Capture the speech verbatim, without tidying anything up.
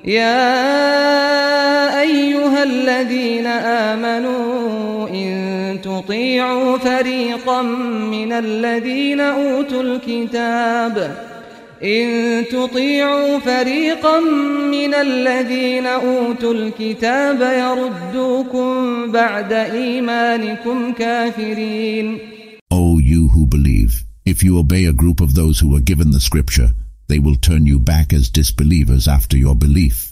يا أيها الذين آمنوا إن تطيعوا فريقا من الذين أوتوا الكتاب إن تطيعوا فريقا من الذين أوتوا الكتاب يردوكم بعد إيمانكم كافرين. O you who believe, if you obey a group of those who were given the scripture, they will turn you back as disbelievers after your belief.